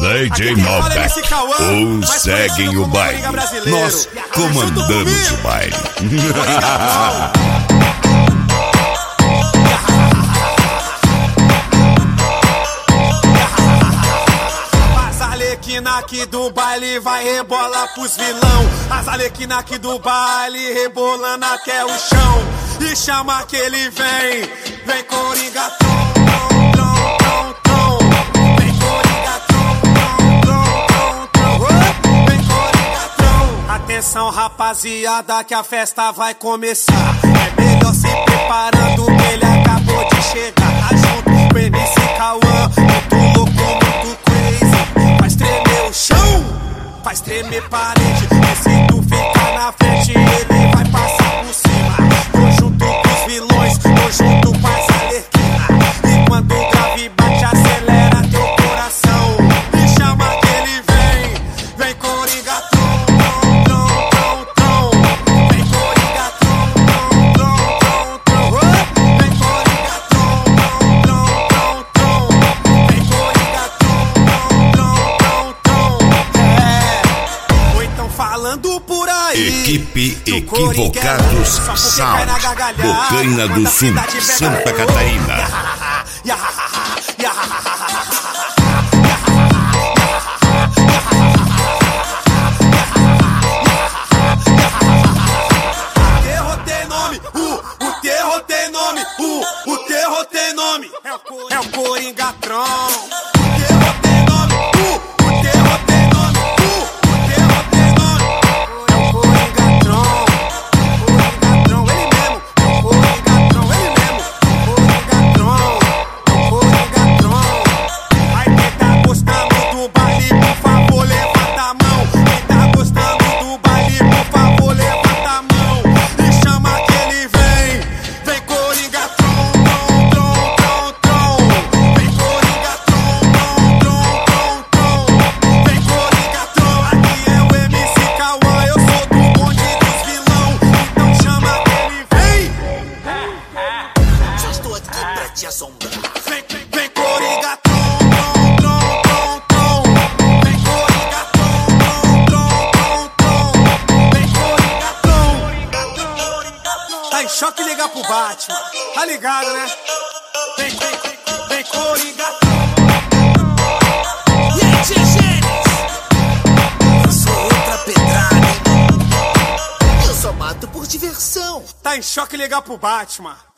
DJ Nobet, uns seguem o baile, nós comandamos o baile. As arlequina aqui do baile vai rebolar pros vilão. As arlequina aqui do baile rebolando até o chão. E chama que ele vem, vem Coringa Tron, tron, tron, tron. Vem Coringa Tron, tron, tron, tron, tron. Vem Coringa Tron. Atenção rapaziada que a festa vai começar. É melhor se preparando que ele acabou de chegar. Tá junto com MC Cauã, muito louco, muito crazy. Faz tremer o chão, faz tremer parede. E se tu ficar na frente ele vai passar por cima. Tô junto com os vilões, tô junto com as arlequina. E quando o grave bate acelera teu coração. E chama que ele vem, vem Coringa Tron, tron, tron, tron. Vem Coringa Tron, tron, tron, tron, tron. Vem Coringa Tron, tron, tron, tron. Vem Coringa Tron, tron, tron, tron. Ou então falando por aí. Equipe Equivocados Sound, Bocaina do Sul, Santa Catarina. Terror tem nome, o terror tem nome, o terror tem nome. É o Coringa Tron. O terror tem nome, o terror tem nome, o terror tem nome. É o Coringa Tron. Coringa Tron, ele mesmo. É o Coringa Tron, ele mesmo. Coringa Tron, é o Coringa Tron. Aí quem tá gostando do baile, por favor, levanta a mão. Quem tá gostando do baile, por favor, levanta a mão. E chama que ele vem, vem Coringa Tron, tron, tron, tron. Vem Coringa Tron, tron, tron, tron. Vem Coringa Tron, aqui é o MC Cauã, eu sou do bonde dos vilão. Então chama que ele vem. Já estou aqui pra te assombrar. Vem Coringa Tron, tron, tron, tron. Vem Coringa Tron, tron, tron, tron. Vem Coringa Tron. Tá em choque, ligar pro Batman. Tá ligado, né? Vem Coringa Tron. E aí, Gênesis? Eu sou outra pedrada, hein? Eu só mato por diversão. Tá em choque, ligar pro Batman.